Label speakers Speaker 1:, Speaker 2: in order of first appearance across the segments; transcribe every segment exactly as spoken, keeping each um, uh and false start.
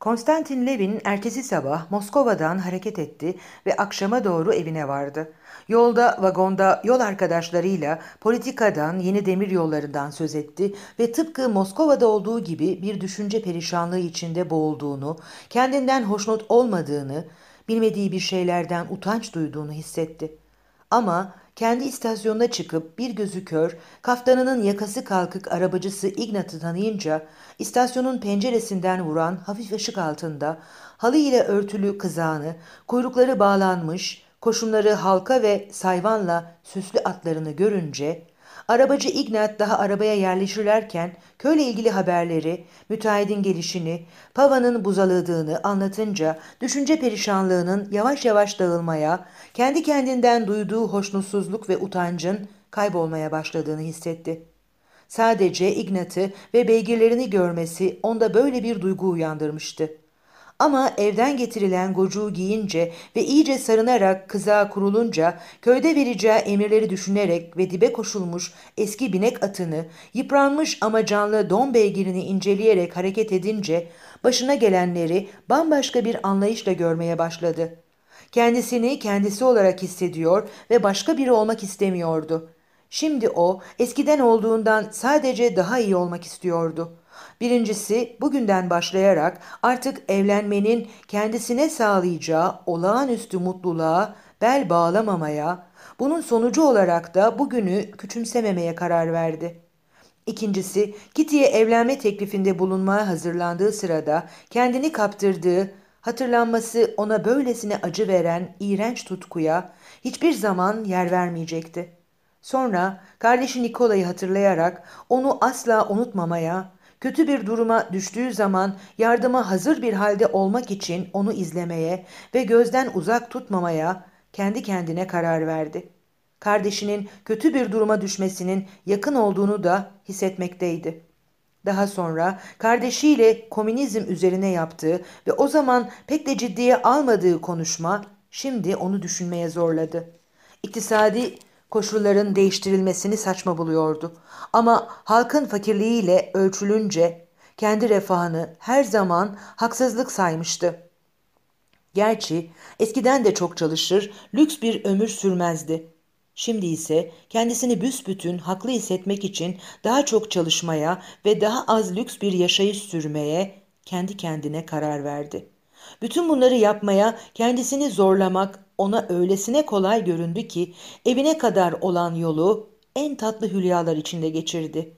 Speaker 1: Konstantin Levin ertesi sabah Moskova'dan hareket etti ve akşama doğru evine vardı. Yolda vagonda yol arkadaşlarıyla politikadan, yeni demir yollarından söz etti ve tıpkı Moskova'da olduğu gibi bir düşünce perişanlığı içinde boğulduğunu, kendinden hoşnut olmadığını, bilmediği bir şeylerden utanç duyduğunu hissetti. Ama kendi istasyonuna çıkıp bir gözü kör, kaftanının yakası kalkık arabacısı Ignat'ı tanıyınca istasyonun penceresinden vuran hafif ışık altında halı ile örtülü kızağını, kuyrukları bağlanmış, koşumları halka ve sayvanla süslü atlarını görünce arabacı Ignat daha arabaya yerleşirlerken köyle ilgili haberleri, müteahhidin gelişini, pavanın buzaladığını anlatınca düşünce perişanlığının yavaş yavaş dağılmaya, kendi kendinden duyduğu hoşnutsuzluk ve utancın kaybolmaya başladığını hissetti. Sadece Ignat'ı ve beygirlerini görmesi onda böyle bir duygu uyandırmıştı. Ama evden getirilen gocuğu giyince ve iyice sarınarak kızağa kurulunca köyde vereceği emirleri düşünerek ve dibe koşulmuş eski binek atını, yıpranmış ama canlı don beygirini inceleyerek hareket edince başına gelenleri bambaşka bir anlayışla görmeye başladı. Kendisini kendisi olarak hissediyor ve başka biri olmak istemiyordu. Şimdi o eskiden olduğundan sadece daha iyi olmak istiyordu. Birincisi bugünden başlayarak artık evlenmenin kendisine sağlayacağı olağanüstü mutluluğa bel bağlamamaya, bunun sonucu olarak da bugünü küçümsememeye karar verdi. İkincisi, Kitty'ye evlenme teklifinde bulunmaya hazırlandığı sırada kendini kaptırdığı, hatırlanması ona böylesine acı veren iğrenç tutkuya hiçbir zaman yer vermeyecekti. Sonra kardeşi Nikola'yı hatırlayarak onu asla unutmamaya, kötü bir duruma düştüğü zaman yardıma hazır bir halde olmak için onu izlemeye ve gözden uzak tutmamaya kendi kendine karar verdi. Kardeşinin kötü bir duruma düşmesinin yakın olduğunu da hissetmekteydi. Daha sonra kardeşiyle komünizm üzerine yaptığı ve o zaman pek de ciddiye almadığı konuşma şimdi onu düşünmeye zorladı. İktisadi koşulların değiştirilmesini saçma buluyordu. Ama halkın fakirliğiyle ölçülünce kendi refahını her zaman haksızlık saymıştı. Gerçi eskiden de çok çalışır, lüks bir ömür sürmezdi. Şimdi ise kendisini büsbütün haklı hissetmek için daha çok çalışmaya ve daha az lüks bir yaşayış sürmeye kendi kendine karar verdi. Bütün bunları yapmaya kendisini zorlamak ona öylesine kolay göründü ki evine kadar olan yolu en tatlı hülyalar içinde geçirdi.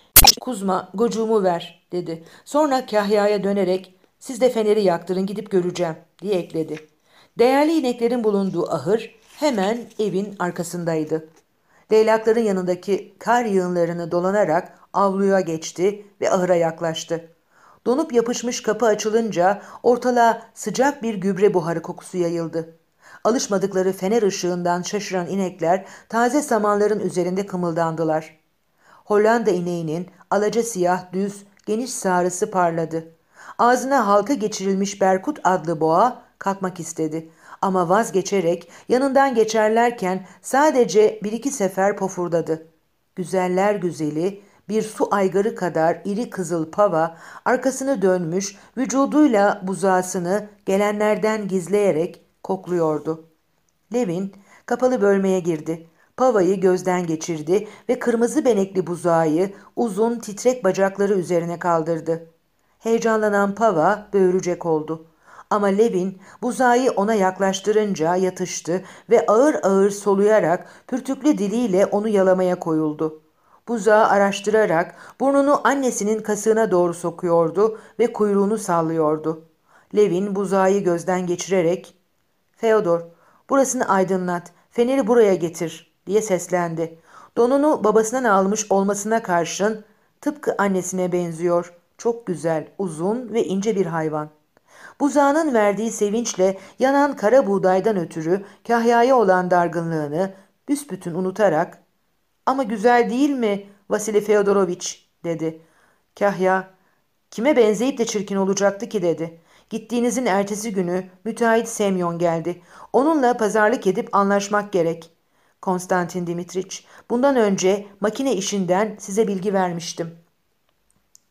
Speaker 1: Kuzma, gocuğumu ver, dedi. Sonra Kahya'ya dönerek, siz de feneri yaktırın gidip göreceğim, diye ekledi. Değerli ineklerin bulunduğu ahır hemen evin arkasındaydı. Leylakların yanındaki kar yığınlarını dolanarak avluya geçti ve ahıra yaklaştı. Donup yapışmış kapı açılınca ortalığa sıcak bir gübre buharı kokusu yayıldı. Alışmadıkları fener ışığından şaşıran inekler taze samanların üzerinde kımıldandılar. Hollanda ineğinin alaca siyah düz geniş sağrısı parladı. Ağzına halka geçirilmiş Berkut adlı boğa kalkmak istedi. Ama vazgeçerek yanından geçerlerken sadece bir iki sefer pofurdadı. Güzeller güzeli bir su aygırı kadar iri kızıl pava arkasını dönmüş vücuduyla buzağısını gelenlerden gizleyerek kokluyordu. Levin kapalı bölmeye girdi. Pavayı gözden geçirdi ve kırmızı benekli buzağı uzun titrek bacakları üzerine kaldırdı. Heyecanlanan Pava böğürecek oldu. Ama Levin buzağı ona yaklaştırınca yatıştı ve ağır ağır soluyarak pürtüklü diliyle onu yalamaya koyuldu. Buzağı araştırarak burnunu annesinin kasığına doğru sokuyordu ve kuyruğunu sallıyordu. Levin buzağı gözden geçirerek ''Feodor, burasını aydınlat, feneri buraya getir.'' diye seslendi. Donunu babasından almış olmasına karşın tıpkı annesine benziyor. Çok güzel, uzun ve ince bir hayvan. Buzağının verdiği sevinçle yanan kara buğdaydan ötürü Kahya'ya olan dargınlığını büsbütün unutarak ''Ama güzel değil mi Vasili Feodoroviç?'' dedi. Kahya ''Kime benzeyip de çirkin olacaktı ki?'' dedi. ''Gittiğinizin ertesi günü müteahhit Semyon geldi. Onunla pazarlık edip anlaşmak gerek. Konstantin Dimitriç, bundan önce makine işinden size bilgi vermiştim.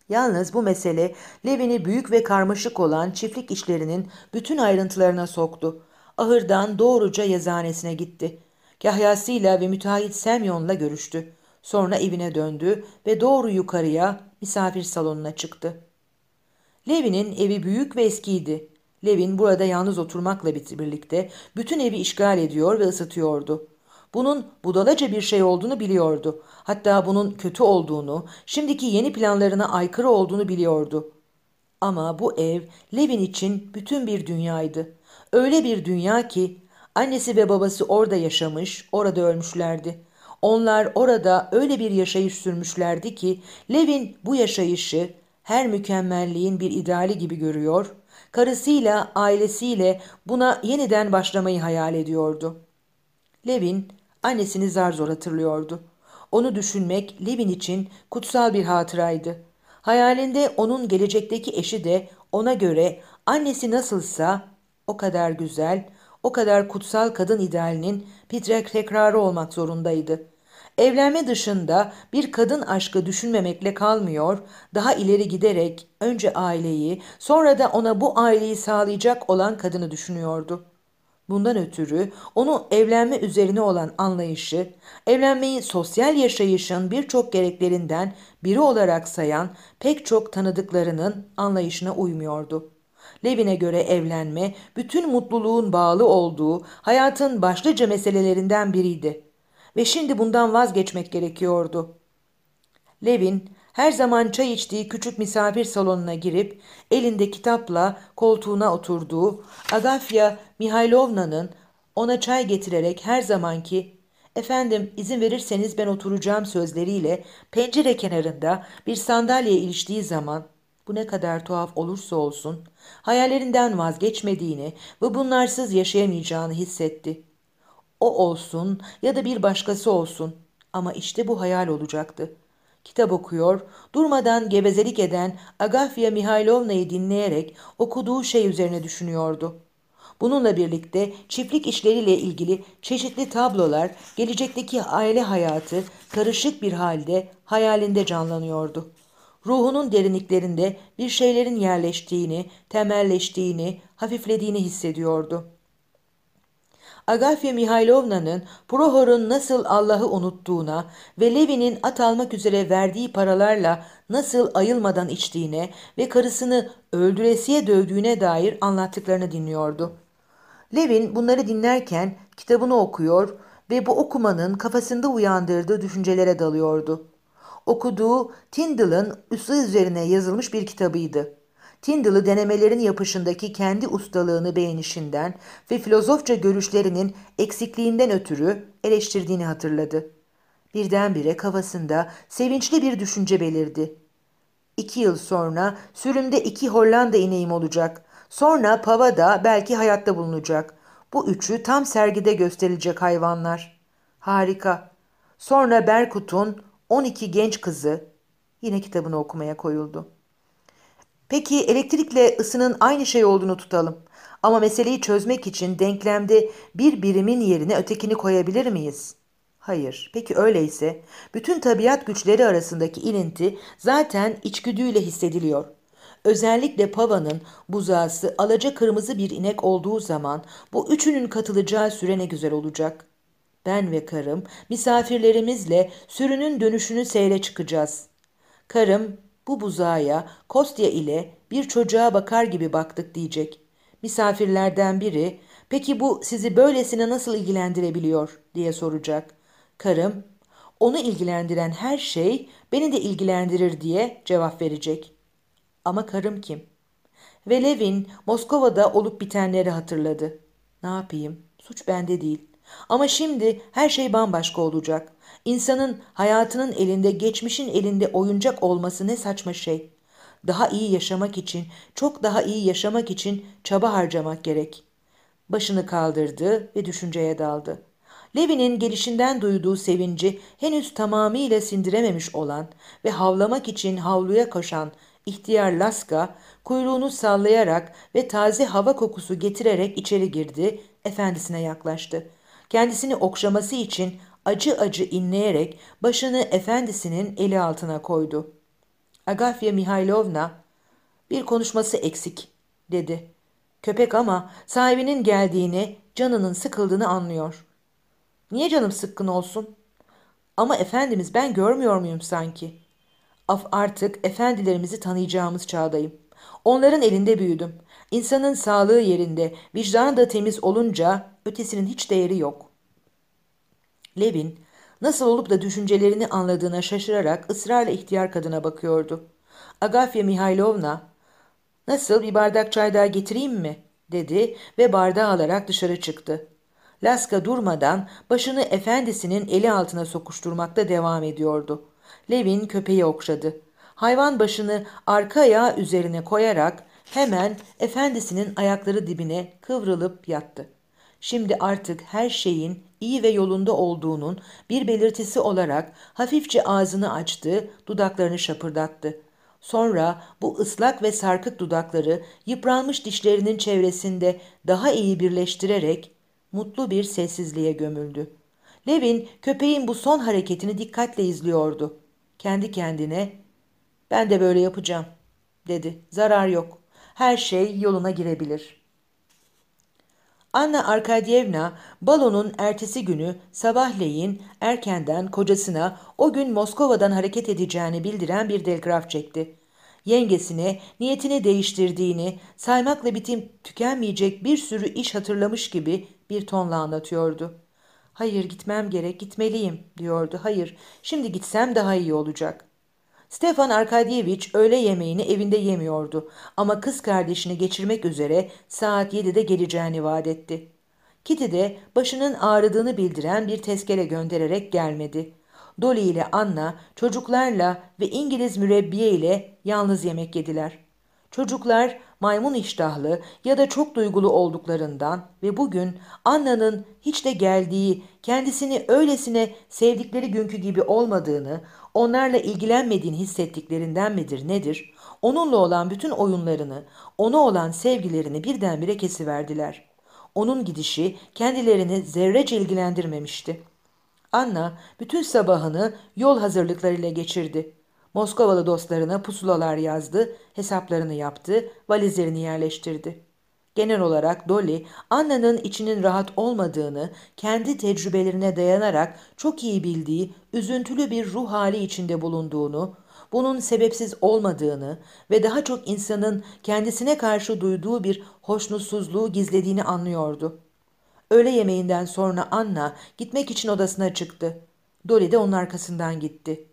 Speaker 1: Yalnız bu mesele Levin'i büyük ve karmaşık olan çiftlik işlerinin bütün ayrıntılarına soktu. Ahırdan doğruca yazıhanesine gitti. Kahyasıyla ve müteahhit Semyon'la görüştü. Sonra evine döndü ve doğru yukarıya misafir salonuna çıktı. Levin'in evi büyük ve eskiydi. Levin burada yalnız oturmakla birlikte bütün evi işgal ediyor ve ısıtıyordu. Bunun budalaca bir şey olduğunu biliyordu. Hatta bunun kötü olduğunu, şimdiki yeni planlarına aykırı olduğunu biliyordu. Ama bu ev Levin için bütün bir dünyaydı. Öyle bir dünya ki annesi ve babası orada yaşamış, orada ölmüşlerdi. Onlar orada öyle bir yaşayış sürmüşlerdi ki Levin bu yaşayışı her mükemmelliğin bir ideali gibi görüyor, karısıyla, ailesiyle buna yeniden başlamayı hayal ediyordu. Levin annesini zar zor hatırlıyordu. Onu düşünmek Levin için kutsal bir hatıraydı. Hayalinde onun gelecekteki eşi de ona göre annesi nasılsa o kadar güzel, o kadar kutsal kadın idealinin bir tekrarı olmak zorundaydı. Evlenme dışında bir kadın aşkı düşünmemekle kalmıyor, daha ileri giderek önce aileyi, sonra da ona bu aileyi sağlayacak olan kadını düşünüyordu. Bundan ötürü onu evlenme üzerine olan anlayışı, evlenmeyi sosyal yaşayışın birçok gereklerinden biri olarak sayan pek çok tanıdıklarının anlayışına uymuyordu. Levin'e göre evlenme, bütün mutluluğun bağlı olduğu hayatın başlıca meselelerinden biriydi. Ve şimdi bundan vazgeçmek gerekiyordu. Levin her zaman çay içtiği küçük misafir salonuna girip elinde kitapla koltuğuna oturduğu Agafya Mihailovna'nın ona çay getirerek her zamanki "Efendim izin verirseniz ben oturacağım" sözleriyle pencere kenarında bir sandalyeye iliştiği zaman bu ne kadar tuhaf olursa olsun hayallerinden vazgeçmediğini ve bunlarsız yaşayamayacağını hissetti. O olsun ya da bir başkası olsun ama işte bu hayal olacaktı. Kitap okuyor, durmadan gevezelik eden Agafya Mihailovna'yı dinleyerek okuduğu şey üzerine düşünüyordu. Bununla birlikte çiftlik işleriyle ilgili çeşitli tablolar, gelecekteki aile hayatı karışık bir halde hayalinde canlanıyordu. Ruhunun derinliklerinde bir şeylerin yerleştiğini, temelleştiğini, hafiflediğini hissediyordu. Agafya Mihailovna'nın Prohor'un nasıl Allah'ı unuttuğuna ve Levi'nin at almak üzere verdiği paralarla nasıl ayılmadan içtiğine ve karısını öldüresiye dövdüğüne dair anlattıklarını dinliyordu. Levin bunları dinlerken kitabını okuyor ve bu okumanın kafasında uyandırdığı düşüncelere dalıyordu. Okuduğu Tyndall'ın üsü üzerine yazılmış bir kitabıydı. Tyndall'ı denemelerin yapışındaki kendi ustalığını beğenişinden ve filozofça görüşlerinin eksikliğinden ötürü eleştirdiğini hatırladı. Birdenbire kafasında sevinçli bir düşünce belirdi. İki yıl sonra sürümde iki Hollanda ineğim olacak. Sonra pavada belki hayatta bulunacak. Bu üçü tam sergide gösterilecek hayvanlar. Harika. Sonra Berkut'un on iki genç kızı yine kitabını okumaya koyuldu. Peki elektrikle ısının aynı şey olduğunu tutalım. Ama meseleyi çözmek için denklemde bir birimin yerine ötekini koyabilir miyiz? Hayır. Peki öyleyse bütün tabiat güçleri arasındaki ilinti zaten içgüdüyle hissediliyor. Özellikle pavanın buzağısı alaca kırmızı bir inek olduğu zaman bu üçünün katılacağı süre ne güzel olacak. Ben ve karım misafirlerimizle sürünün dönüşünü seyre çıkacağız. Karım bu buzağa Kostya ile bir çocuğa bakar gibi baktık diyecek. Misafirlerden biri peki bu sizi böylesine nasıl ilgilendirebiliyor diye soracak. Karım onu ilgilendiren her şey beni de ilgilendirir diye cevap verecek. Ama karım kim? Ve Levin Moskova'da olup bitenleri hatırladı. Ne yapayım? Suç bende değil. Ama şimdi her şey bambaşka olacak. İnsanın hayatının elinde, geçmişin elinde oyuncak olması ne saçma şey. Daha iyi yaşamak için, çok daha iyi yaşamak için çaba harcamak gerek. Başını kaldırdı ve düşünceye daldı. Levi'nin gelişinden duyduğu sevinci henüz tamamıyla sindirememiş olan ve havlamak için havluya koşan ihtiyar Laska kuyruğunu sallayarak ve taze hava kokusu getirerek içeri girdi, efendisine yaklaştı. Kendisini okşaması için acı acı inleyerek başını efendisinin eli altına koydu. Agafya Mihailovna, bir konuşması eksik, dedi. Köpek ama sahibinin geldiğini, canının sıkıldığını anlıyor. Niye canım sıkkın olsun? Ama efendimiz, ben görmüyor muyum sanki? Af artık efendilerimizi tanıyacağımız çağdayım. Onların elinde büyüdüm. İnsanın sağlığı yerinde, vicdanı da temiz olunca ötesinin hiç değeri yok. Levin, nasıl olup da düşüncelerini anladığına şaşırarak ısrarla ihtiyar kadına bakıyordu. Agafya Mihailovna, nasıl, bir bardak çay daha getireyim mi? Dedi ve bardağı alarak dışarı çıktı. Laska durmadan başını efendisinin eli altına sokuşturmakta devam ediyordu. Levin köpeği okşadı. Hayvan başını arka ayağı üzerine koyarak hemen efendisinin ayakları dibine kıvrılıp yattı. Şimdi artık her şeyin iyi ve yolunda olduğunun bir belirtisi olarak hafifçe ağzını açtı, dudaklarını şapırdattı. Sonra bu ıslak ve sarkık dudakları yıpranmış dişlerinin çevresinde daha iyi birleştirerek mutlu bir sessizliğe gömüldü. Levin köpeğin bu son hareketini dikkatle izliyordu. Kendi kendine, ben de böyle yapacağım, dedi. Zarar yok. Her şey yoluna girebilir. Anna Arkadyevna balonun ertesi günü sabahleyin erkenden kocasına o gün Moskova'dan hareket edeceğini bildiren bir telgraf çekti. Yengesine niyetini değiştirdiğini, saymakla bitip tükenmeyecek bir sürü iş hatırlamış gibi bir tonla anlatıyordu. Hayır, gitmem gerek, gitmeliyim, diyordu. Hayır, şimdi gitsem daha iyi olacak. Stefan Arkadyeviç öğle yemeğini evinde yemiyordu ama kız kardeşini geçirmek üzere saat yedide geleceğini vaat etti. Kitty de başının ağrıdığını bildiren bir tezkere göndererek gelmedi. Dolly ile Anna çocuklarla ve İngiliz mürebbiye ile yalnız yemek yediler. Çocuklar maymun iştahlı ya da çok duygulu olduklarından ve bugün Anna'nın hiç de geldiği, kendisini öylesine sevdikleri günkü gibi olmadığını, onlarla ilgilenmediğini hissettiklerinden midir nedir, onunla olan bütün oyunlarını, ona olan sevgilerini birdenbire kesiverdiler. Onun gidişi kendilerini zerrece ilgilendirmemişti. Anna bütün sabahını yol hazırlıklarıyla geçirdi. Moskovalı dostlarına pusulalar yazdı, hesaplarını yaptı, valizlerini yerleştirdi. Genel olarak Dolly, Anna'nın içinin rahat olmadığını, kendi tecrübelerine dayanarak çok iyi bildiği üzüntülü bir ruh hali içinde bulunduğunu, bunun sebepsiz olmadığını ve daha çok insanın kendisine karşı duyduğu bir hoşnutsuzluğu gizlediğini anlıyordu. Öğle yemeğinden sonra Anna gitmek için odasına çıktı. Dolly de onun arkasından gitti.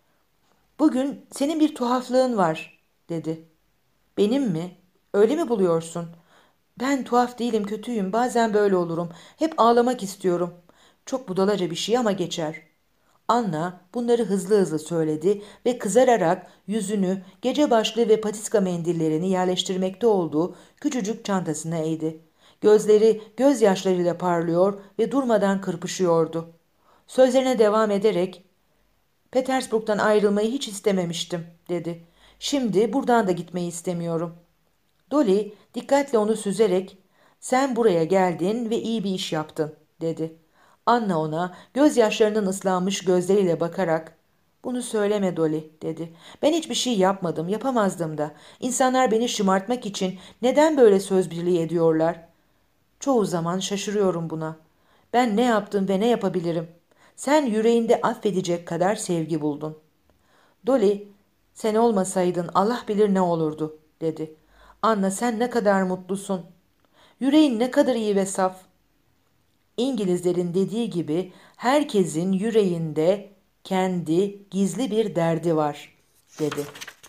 Speaker 1: Bugün senin bir tuhaflığın var, dedi. Benim mi? Öyle mi buluyorsun? Ben tuhaf değilim, kötüyüm. Bazen böyle olurum. Hep ağlamak istiyorum. Çok budalaca bir şey ama geçer. Anna bunları hızlı hızlı söyledi ve kızararak yüzünü, gece başlığı ve patiska mendillerini yerleştirmekte olduğu küçücük çantasına eğdi. Gözleri gözyaşlarıyla parlıyor ve durmadan kırpışıyordu. Sözlerine devam ederek, Petersburg'dan ayrılmayı hiç istememiştim, dedi. Şimdi buradan da gitmeyi istemiyorum. Dolly dikkatle onu süzerek, sen buraya geldin ve iyi bir iş yaptın, dedi. Anna ona gözyaşlarının ıslanmış gözleriyle bakarak, bunu söyleme Dolly, dedi. Ben hiçbir şey yapmadım, yapamazdım da. İnsanlar beni şımartmak için neden böyle söz birliği ediyorlar? Çoğu zaman şaşırıyorum buna. Ben ne yaptım ve ne yapabilirim? Sen yüreğinde affedecek kadar sevgi buldun. Dolly, sen olmasaydın Allah bilir ne olurdu, dedi. Anna, sen ne kadar mutlusun. Yüreğin ne kadar iyi ve saf. İngilizlerin dediği gibi herkesin yüreğinde kendi gizli bir derdi var, dedi.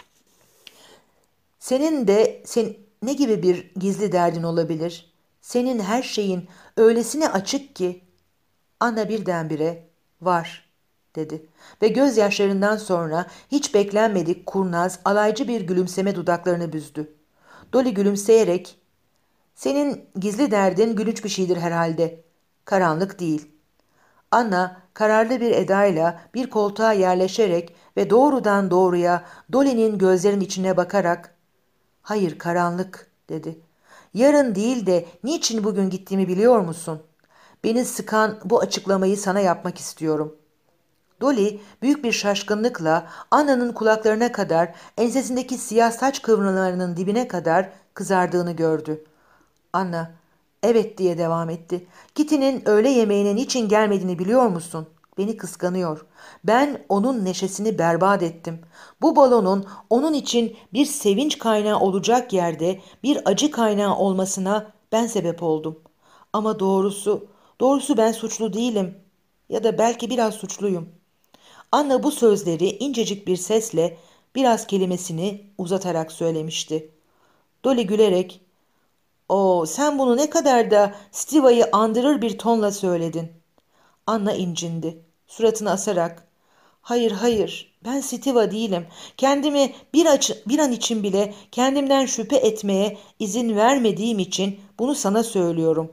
Speaker 1: Senin de sen, ne gibi bir gizli derdin olabilir? Senin her şeyin öylesine açık ki. Anna birdenbire var, dedi ve gözyaşlarından sonra hiç beklenmedik kurnaz, alaycı bir gülümseme dudaklarını büzdü. Dolly gülümseyerek, senin gizli derdin gülünç bir şeydir herhalde. Karanlık değil. Anna kararlı bir edayla bir koltuğa yerleşerek ve doğrudan doğruya Dolly'nin gözlerinin içine bakarak, hayır karanlık, dedi. Yarın değil de niçin bugün gittiğimi biliyor musun? Beni sıkan bu açıklamayı sana yapmak istiyorum. Dolly büyük bir şaşkınlıkla Anna'nın kulaklarına kadar, ensesindeki siyah saç kıvrımlarının dibine kadar kızardığını gördü. Anna, evet diye devam etti. Kitty'nin öğle yemeğine niçin gelmediğini biliyor musun? Beni kıskanıyor. Ben onun neşesini berbat ettim. Bu balonun onun için bir sevinç kaynağı olacak yerde bir acı kaynağı olmasına ben sebep oldum. Ama doğrusu, doğrusu ben suçlu değilim. Ya da belki biraz suçluyum. Anna bu sözleri incecik bir sesle biraz kelimesini uzatarak söylemişti. Dolly gülerek, "O, sen bunu ne kadar da Stiva'yı andırır bir tonla söyledin." Anna incindi. Suratını asarak, "Hayır, hayır, ben Stiva değilim. Kendimi bir, aç bir an için bile kendimden şüphe etmeye izin vermediğim için bunu sana söylüyorum."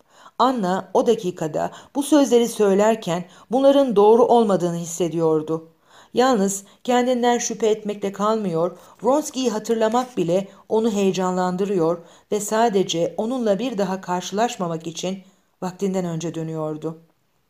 Speaker 1: Anna o dakikada bu sözleri söylerken bunların doğru olmadığını hissediyordu. Yalnız kendinden şüphe etmekle kalmıyor, Vronski'yi hatırlamak bile onu heyecanlandırıyor ve sadece onunla bir daha karşılaşmamak için vaktinden önce dönüyordu.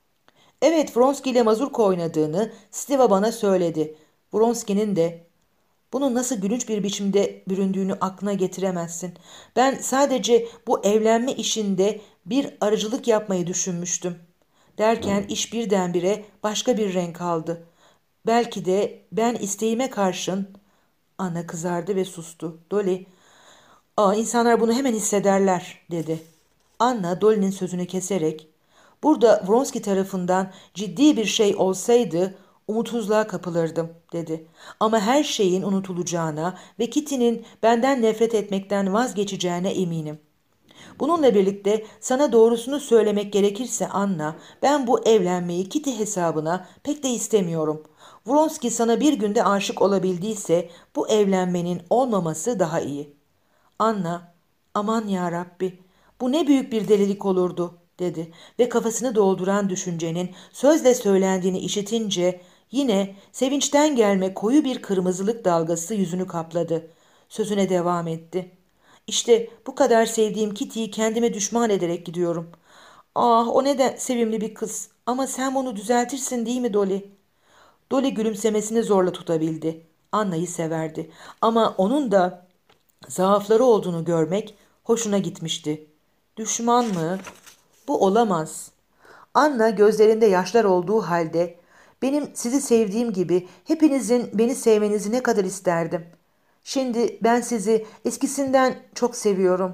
Speaker 1: Evet, Vronski ile mazurka oynadığını Stiva bana söyledi. Vronski'nin de bunun nasıl gülünç bir biçimde büründüğünü aklına getiremezsin. Ben sadece bu evlenme işinde bir arıcılık yapmayı düşünmüştüm. Derken iş birdenbire başka bir renk aldı. Belki de ben isteğime karşın... Anna kızardı ve sustu. Dolly, "Aa, insanlar bunu hemen hissederler," dedi. Anna Dolly'nin sözünü keserek, "Burada Vronski tarafından ciddi bir şey olsaydı umutsuzluğa kapılırdım," dedi. "Ama her şeyin unutulacağına ve Kitty'nin benden nefret etmekten vazgeçeceğine eminim. Bununla birlikte sana doğrusunu söylemek gerekirse Anna, ben bu evlenmeyi Kitty hesabına pek de istemiyorum. Vronski sana bir günde aşık olabildiyse bu evlenmenin olmaması daha iyi." Anna, "Aman ya Rabbi, bu ne büyük bir delilik olurdu," dedi ve kafasını dolduran düşüncenin sözle söylendiğini işitince yine sevinçten gelme koyu bir kırmızılık dalgası yüzünü kapladı. Sözüne devam etti. "İşte bu kadar sevdiğim Kitty'yi kendime düşman ederek gidiyorum. Ah, o ne de sevimli bir kız. Ama sen bunu düzeltirsin değil mi Dolly?" Dolly gülümsemesini zorla tutabildi. Anna'yı severdi ama onun da zaafları olduğunu görmek hoşuna gitmişti. Düşman mı? Bu olamaz. Anna gözlerinde yaşlar olduğu halde, "Benim sizi sevdiğim gibi hepinizin beni sevmenizi ne kadar isterdim. Şimdi ben sizi eskisinden çok seviyorum.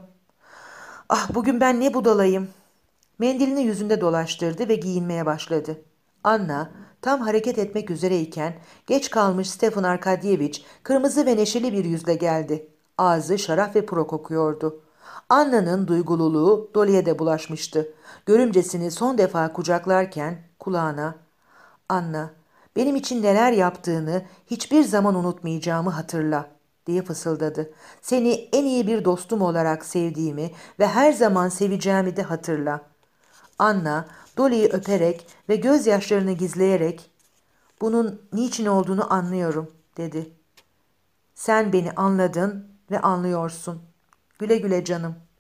Speaker 1: Ah, bugün ben ne budalayım." Mendilini yüzünde dolaştırdı ve giyinmeye başladı. Anna tam hareket etmek üzereyken geç kalmış Stefan Arkadyevich kırmızı ve neşeli bir yüzle geldi. Ağzı şarap ve puro kokuyordu. Anna'nın duygululuğu Dolly'e de bulaşmıştı. Görümcesini son defa kucaklarken kulağına, "Anna, benim için neler yaptığını hiçbir zaman unutmayacağımı hatırla," diye fısıldadı. "Seni en iyi bir dostum olarak sevdiğimi ve her zaman seveceğimi de hatırla." Anna, Dolly'yi öperek ve gözyaşlarını gizleyerek, "Bunun niçin olduğunu anlıyorum," dedi. "Sen beni anladın ve anlıyorsun. Güle güle canım."